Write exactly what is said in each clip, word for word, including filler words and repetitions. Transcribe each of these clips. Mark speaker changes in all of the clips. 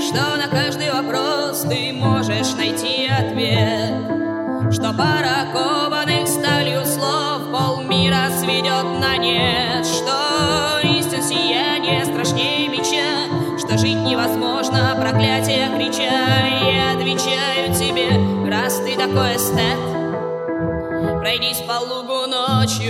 Speaker 1: что на каждый вопрос ты можешь найти ответ, что пара кованых сталью слов полмира сведет на нет, что истин сияние страшнее меча, что жить невозможно, проклятие крича. Я отвечаю тебе, раз ты такой эстет, пройдись по лугу ночью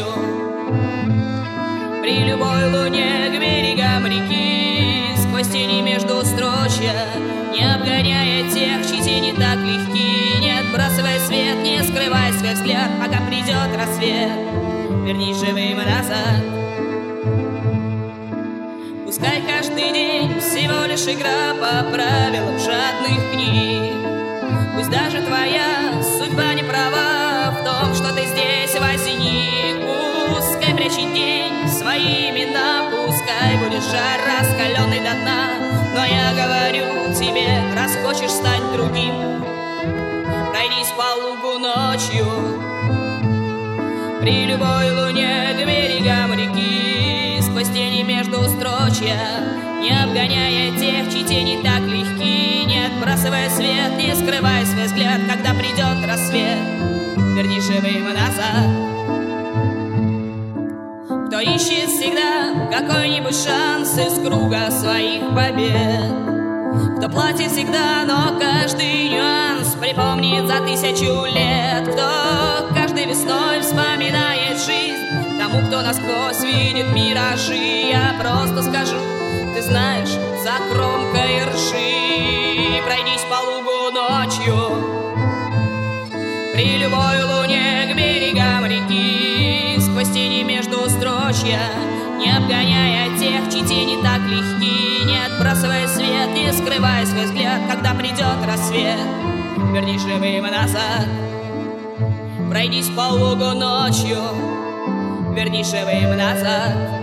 Speaker 1: при любой луне к берегам реки, сквозь тени между строчья, не обгоняя тех, чьи тени так легки. Не отбрасывай свет, не скрывай свой взгляд, пока придет рассвет, вернись живым назад. Пускай каждый день всего лишь игра по правилам жадных книг, пусть даже твоя судьба не права в том, что ты здесь возник. Пускай прячет день свои имена, пускай будет жар раскаленный до дна, но я говорю тебе, раз хочешь стать другим, пройдись по лугу ночью при любой луне к берегам реки, сквозь тени между строчья, не обгоняя тех, чьи тени так легки. Не отбрасывай свет, не скрывай свой взгляд, когда придет рассвет, верни живым назад. Кто ищет всегда какой-нибудь шанс из круга своих побед, кто платит всегда, но каждый нюанс припомнит за тысячу лет, кто каждой весной вспоминает жизнь тому, кто насквозь видит миражи. Я просто скажу, ты знаешь, за кромкой ржи пройдись по лугу ночью при любой луне к берегам реки, сквозь тени между строчья, не обгоняя тех, чьи тени так легки. Не отбрасывай свет, не скрывай свой взгляд, когда придет рассвет, верни живым назад. Пройдись по лугу ночью, верни живым назад.